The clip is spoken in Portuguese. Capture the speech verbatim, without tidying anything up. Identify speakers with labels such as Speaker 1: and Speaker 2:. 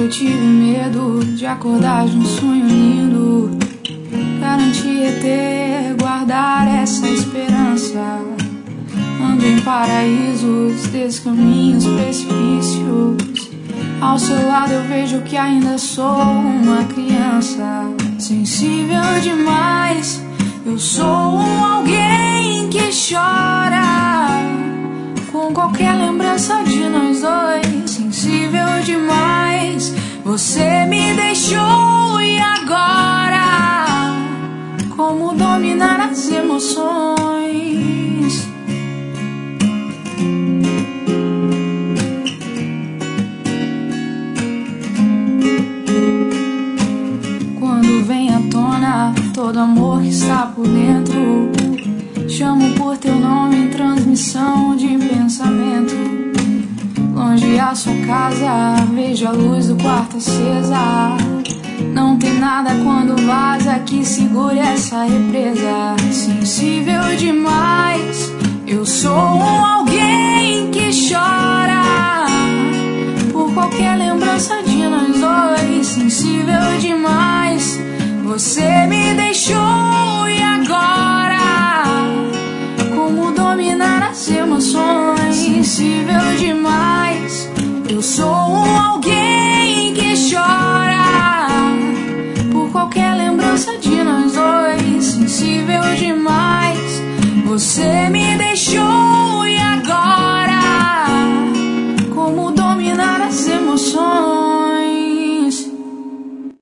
Speaker 1: eu tive medo de acordar de um sonho lindo. Garantir é ter, guardar essa esperança. Ando em paraísos, descaminhos, precipícios. Ao seu lado eu vejo que ainda sou uma criança. Sensível demais, eu sou um alguém que chora com qualquer lembrança de nós dois. Sensível demais, você me deixou e agora? Como dominar as emoções? Quando vem à tona todo amor que está por dentro, chamo por teu nome em transmissão de pensamento. Longe a sua casa, vejo a luz do quarto acesa. Não tem nada quando vaza que segure essa represa. Sensível demais, eu sou um alguém que chora por qualquer lembrança de nós dois. Sensível demais, você me deixou e agora? Como dominar as emoções? Sensível demais, eu sou um alguém que chora por qualquer lembrança de nós dois. Sensível demais, você me deixou e agora? Como dominar as emoções?